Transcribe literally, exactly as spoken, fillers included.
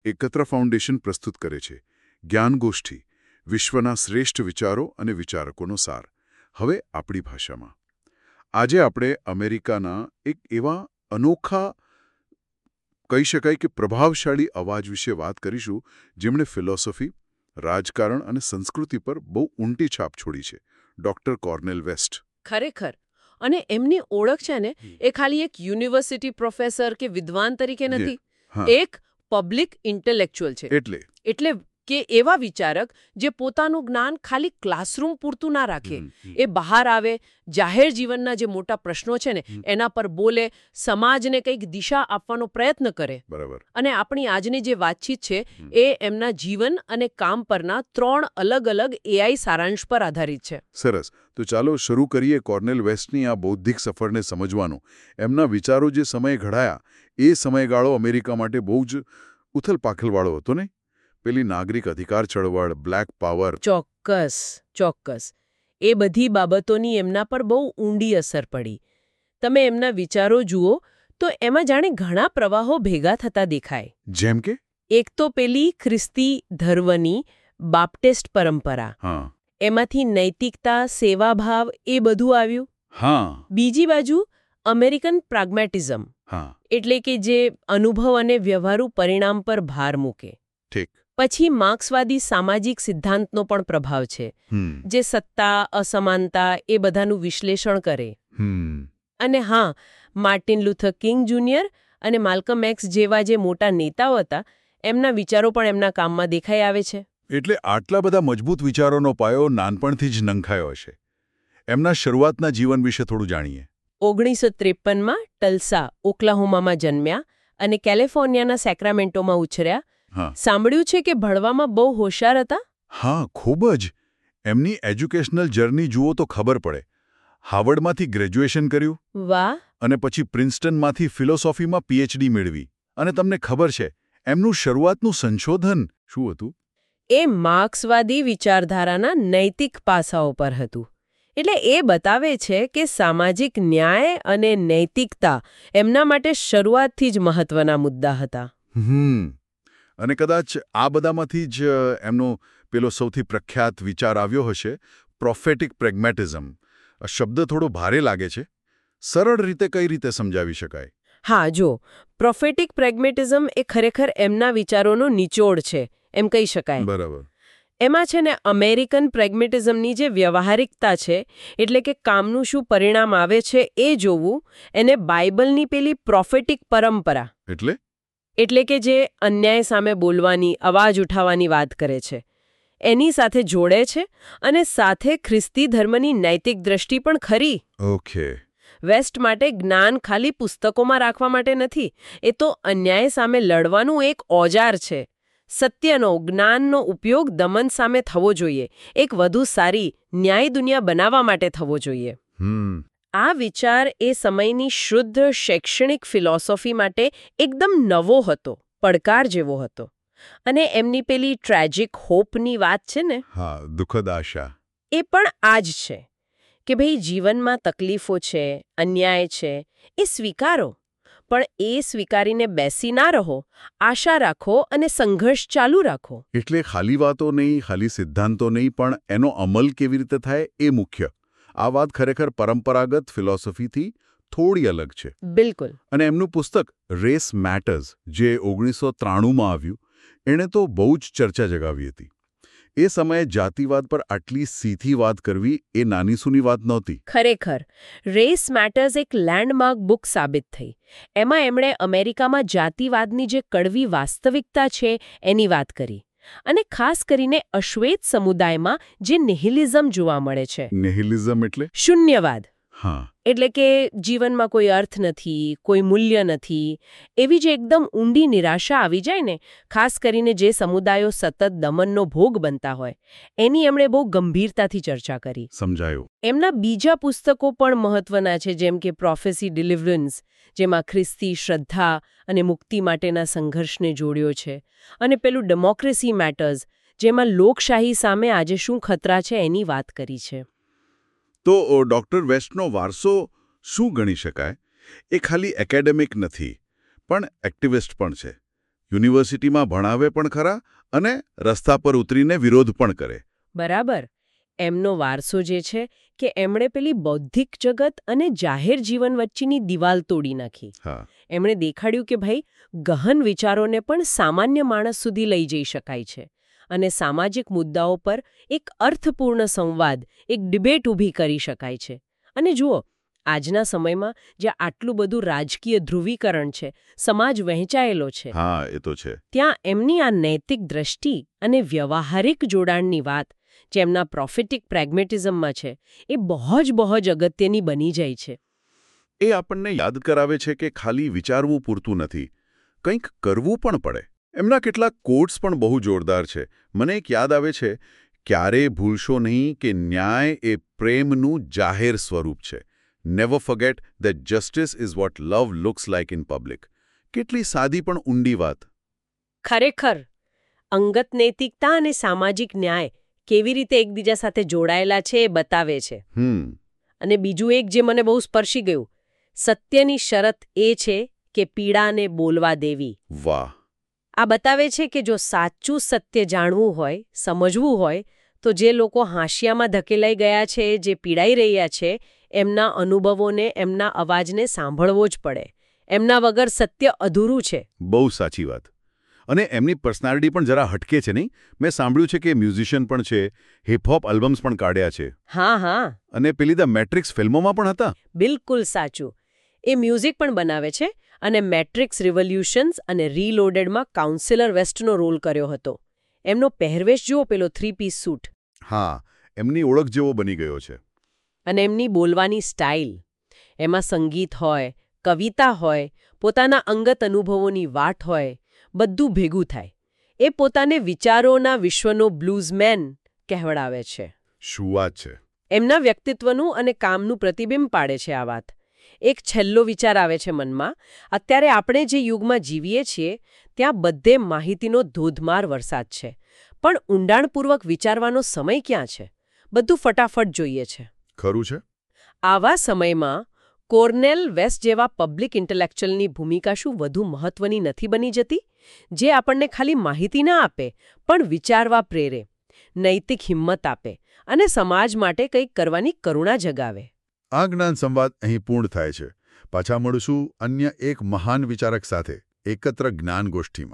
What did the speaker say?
એકત્ર ફાઉન્ડેશન પ્રસ્તુત કરે છે. જ્ઞાનગોષ્ઠી, વિશ્વના શ્રેષ્ઠ વિચારો અને વિચારકોનો સાર. હવે આપણી ભાષામાં. આજે આપણે અમેરિકાના એક એવા અનોખા, કહી શકાય કે પ્રભાવશાળી અવાજ વિશે વાત કરીશું, જેમણે ફિલોસોફી, રાજકારણ અને સંસ્કૃતિ પર બહુ ઊંડી છાપ છોડી છે. Doctor Cornel West. ખરેખર. અને એમની ઓળખ છે ને એ ખાલી એક યુનિવર્સિટી પ્રોફેસર કે વિદ્વાન તરીકે નથી, એક પબ્લિક ઇન્ટેલેક્ચ્યુઅલ છે. એટલે એટલે કે એવા વિચારક જે પોતાનું જ્ઞાન ખાલી ક્લાસરૂમ પૂરતું ના રાખે, એ બહાર આવે, જાહેર જીવનના જે મોટા પ્રશ્નો છે ને એના પર બોલે, સમાજને કંઈક દિશા આપવાનો પ્રયત્ન કરે. બરાબર. અને આપણી આજની જે વાતચીત છે એ એમના જીવન અને કામ પરના ત્રણ અલગ અલગ એઆઈ સારાંશ પર આધારિત છે. સરસ. તો ચાલો શરૂ કરીએ કોર્નેલ વેસ્ટની આ બૌદ્ધિક સફરને સમજવાનું. એમના વિચારો જે સમયે ઘડાયા એ સમયગાળો અમેરિકા માટે બહુ જ ઉથલપાથલવાળો હતો ને. પેલી નાગરિક અધિકાર ચળવળ, બ્લેક પાવર. ચોક્કસ ચોક્કસ એ બધી બાબતોની એમના પર બહુ ઊંડી અસર પડી. તમે એમના વિચારો જુઓ તો એમાં જાણે ઘણા પ્રવાહો ભેગા થતા દેખાય. જેમ કે એક તો પેલી ખ્રિસ્તી ધર્મની બાપ્ટિસ્ટ પરંપરા. હા. એમાંથી નૈતિકતા, સેવાભાવ એ બધું આવ્યું. હા. બીજી બાજુ અમેરિકન પ્રાગ્મેટિઝમ. હા. એટલે કે જે અનુભવ અને વ્યવહારુ પરિણામ પર ભાર મૂકે. ઠીક. પછી માર્ક્સવાદી સામાજિક સિદ્ધાંતનો પણ પ્રભાવ છે, જે સત્તા, અસમાનતા એ બધાનું વિશ્લેષણ કરે. અને હા, માર્ટિન લ્યુથર કિંગ જુનિયર અને માલ્કમ એક્સ જેવા જે મોટા નેતાઓ હતા એમના વિચારો પણ એમના કામમાં દેખાઈ આવે છે. એટલે આટલા બધા મજબૂત વિચારોનો પાયો નાનપણથી જ નંખાયો હશે. એમના શરૂઆતના જીવન વિશે થોડું જાણીએ. ઓગણીસો ત્રેપનમાં ટલ્સા, ઓક્લાહોમામાં જન્મ્યા અને કેલિફોર્નિયાના સેક્રામેન્ટોમાં ઉછર્યા. સાંભળ્યું છે કે ભણવામાં બહુ હોશિયાર હતા. હા, ખૂબ જ. એમની એજ્યુકેશનલ જર્ની જુઓ તો ખબર પડે. હાર્વર્ડમાંથી ગ્રેજ્યુએશન કર્યું. વાહ. અને પછી પ્રિન્સ્ટનમાંથી ફિલોસોફીમાં પીએચડી મેળવી. અને તમને ખબર છે એમનું શરૂઆતનું સંશોધન શું હતું? એ માર્ક્સવાદી વિચારધારાના નૈતિક પાસાઓ પર હતું. એટલે એ બતાવે છે કે સામાજિક ન્યાય અને નૈતિકતા એમના માટે શરૂઆતથી જ મહત્વના મુદ્દા હતા. હમ અને કદાચ આ બધામાંથી જ એમનો પેલો સૌથી પ્રખ્યાત વિચાર આવ્યો હશે, પ્રોફેટિક પ્રેગ્મેટિઝમ. આ શબ્દ થોડો ભારે લાગે છે. સરળ રીતે કઈ રીતે સમજાવી શકાય? હા, જો પ્રોફેટિક પ્રેગ્મેટિઝમ એ ખરેખર એમના વિચારોનો નિચોડ છે એમ કહી શકાય. બરાબર. એમાં છે ને અમેરિકન પ્રેગ્મેટિઝમની જે વ્યવહારિકતા છે, એટલે કે કામનું શું પરિણામ આવે છે એ જોવું, એને બાઇબલની પેલી પ્રોફેટિક પરંપરા એટલે એટલે કે જે અન્યાય સામે બોલવાની, અવાજ ઉઠાવવાની વાત કરે છે, એની સાથે જોડે છે. અને સાથે ખ્રિસ્તી ધર્મની નૈતિક દ્રષ્ટિ પણ ખરી. ઓકે. વેસ્ટ માટે જ્ઞાન ખાલી પુસ્તકોમાં રાખવા માટે નથી, એ તો અન્યાય સામે લડવાનું એક ઓજાર છે. સત્યનો, જ્ઞાનનો ઉપયોગ દમન સામે થવો જોઈએ, એક વધુ સારી ન્યાય દુનિયા બનાવવા માટે થવો જોઈએ. હમ આ વિચાર એ સમયની શુદ્ધ શૈક્ષણિક ફિલોસોફી માટે એકદમ નવો હતો, પડકાર જેવો હતો. અને એમની પેલી ટ્રેજિક હોપની વાત છે ને, હા, દુઃખદ આશા, એ પણ આ જ છે કે ભાઈ જીવનમાં તકલીફો છે, અન્યાય છે, એ સ્વીકારો, પણ એ સ્વીકારીને બેસી ના રહો, આશા રાખો અને સંઘર્ષ ચાલુ રાખો. એટલે ખાલી વાતો નહીં, ખાલી સિદ્ધાંતો નહીં, પણ એનો અમલ કેવી રીતે થાય એ મુખ્ય. આ વાત ખરેખર પરંપરાગત ફિલોસોફીથી થોડી અલગ છે. બિલકુલ. અને એમનું પુસ્તક રેસ મેટર્સ, જે ઓગણીસો ત્રાણુંમાં આવ્યું, એણે તો બહુ જ ચર્ચા જગાવી હતી. એ સમયે જાતિવાદ પર આટલી સીધી વાત કરવી એ નાની સૂની વાત નહોતી. ખરેખર રેસ મેટર્સ એક લેન્ડમાર્ક બુક સાબિત થઈ. એમાં એમણે અમેરિકામાં જાતિવાદની જે કડવી વાસ્તવિકતા છે એની વાત કરી. અને ખાસ કરીને અશ્વેત સમુદાયમાં જે નિહિલિઝમ જોવા મળે છે. નિહિલિઝમ એટલે શૂન્યવાદ. હા. એટલે કે જીવનમાં કોઈ અર્થ નથી, કોઈ મૂલ્ય નથી, એવી જે એકદમ ઊંડી નિરાશા આવી જાય ને, ખાસ કરીને જે સમુદાયો સતત દમનનો ભોગ બનતા હોય, એની એમણે બહુ ગંભીરતાથી ચર્ચા કરી. સમજાયું. એમના બીજા પુસ્તકો પણ મહત્વના છે, જેમ કે પ્રોફેસી ડિલિવરન્સ, જેમાં ખ્રિસ્તી શ્રદ્ધા અને મુક્તિ માટેના સંઘર્ષને જોડ્યો છે, અને પેલું ડેમોક્રેસી મેટર્સ, જેમાં લોકશાહી સામે આજે શું ખતરા છે એની વાત કરી છે. તો ડોક્ટર વેસ્ટનો વારસો શું ગણી શકાય? એ ખાલી એકેડેમિક નથી, પણ એક્ટિવિસ્ટ પણ છે. યુનિવર્સિટીમાં ભણાવે પણ ખરા અને રસ્તા પર ઉતરીને વિરોધ પણ કરે. બરાબર. એમનો વારસો જે છે કે એમણે પેલી બૌદ્ધિક જગત અને જાહેર જીવન વચ્ચેની દિવાલ તોડી નાખી. હા, એમણે દેખાડ્યું કે ભાઈ ગહન વિચારોને પણ સામાન્ય માણસ સુધી લઈ જઈ શકાય છે અને સામાજિક મુદ્દાઓ પર એક અર્થપૂર્ણ સંવાદ, એક ડિબેટ ઊભી કરી શકાય છે. અને જુઓ, આજના સમયમાં જ્યાં આટલું બધું રાજકીય ધ્રુવીકરણ છે, સમાજ વહેંચાયેલો છે, હા એ તો છે. ત્યાં એમની આ નૈતિક દ્રષ્ટિ અને વ્યવહારિક જોડાણની વાત, જે એમના પ્રોફેટિક પ્રેગ્મેટિઝમમાં છે, એ બહુ જ બહુ જ અગત્યની બની જાય છે. એ આપણને યાદ કરાવે છે કે ખાલી વિચારવું પૂરતું નથી, કંઈક કરવું પણ પડે. એમના કેટલાક કોટ્સ પણ બહુ જોરદાર છે. મને એક યાદ આવે છે, ક્યારેય ભૂલશો નહીં કે ન્યાય એ પ્રેમનું જાહેર સ્વરૂપ છે. Never forget that justice is what love looks like in public. કેટલી સાદી પણ ઊંડી વાત. ખરેખર, અંગત નૈતિકતા અને સામાજિક ન્યાય કેવી રીતે એકબીજા સાથે જોડાયેલા છે એ બતાવે છે. હમ અને બીજું એક જે મને બહુ સ્પર્શી ગયું, સત્યની શરત એ છે કે પીડાને બોલવા દેવી. વાહ. આ બતાવે છે કે જો સાચું સત્ય જાણવું હોય, સમજવું હોય, તો જે લોકો હાંશિયામાં ધકેલાઈ ગયા છે, જે પીડાઈ રહ્યા છે, એમના અનુભવોને, એમના અવાજને સાંભળવો જ પડે. એમના વગર સત્ય અધૂરું છે. બહુ સાચી વાત. અને એમની પર્સનાલિટી પણ જરા હટકે છે નહીં? મેં સાંભળ્યું છે કે મ્યુઝિશિયન પણ છે, હિપહોપ આલ્બમ્સ પણ કાઢ્યા છે. હા હા. અને પેલી ધ મેટ્રિક્સ ફિલ્મોમાં પણ હતા. બિલકુલ સાચું. એ મ્યુઝિક પણ બનાવે છે અને મેટ્રિક્સ રિવોલ્યુશન્સ અને રીલોડેડમાં કાઉન્સિલર વેસ્ટનો રોલ કર્યો હતો. એમનો પહેરવેશ જુઓ, પેલો થ્રી પીસ સૂટ. હા, એમની ઓળખ જેવો બની ગયો છે. અને એમની બોલવાની સ્ટાઇલ, એમાં સંગીત હોય, કવિતા હોય, પોતાના અંગત અનુભવોની વાટ હોય, બધું ભેગું થાય. એ પોતાને વિચારોના વિશ્વનો બ્લૂઝમેન કહેવડાવે છે. શું વાત છે! એમના વ્યક્તિત્વનું અને કામનું પ્રતિબિંબ પાડે છે આ વાત. એક છેલ્લો વિચાર આવે છે મનમાં. અત્યારે આપણે જે યુગમાં જીવીએ છીએ, ત્યાં બધે માહિતીનો ધોધમાર વરસાદ છે. પણ ઊંડાણપૂર્વક વિચારવાનો સમય ક્યાં છે? બધું ફટાફટ જોઈએ છે. ખરું છે. આવા સમયમાં કોર્નેલ વેસ્ટ જેવા પબ્લિક ઇન્ટેલેક્ચ્યુઅલની ભૂમિકા શું વધુ મહત્વની નથી બની જતી? જે આપણને ખાલી માહિતી ના આપે, પણ વિચારવા પ્રેરે, નૈતિક હિંમત આપે અને સમાજ માટે કંઈક કરવાની કરુણા જગાવે. આ જ્ઞાન સંવાદ અહીં પૂર્ણ થાય છે. પાછા મળીશું અન્ય એક મહાન વિચારક સાથે એકત્ર જ્ઞાન ગોષ્ઠીમાં.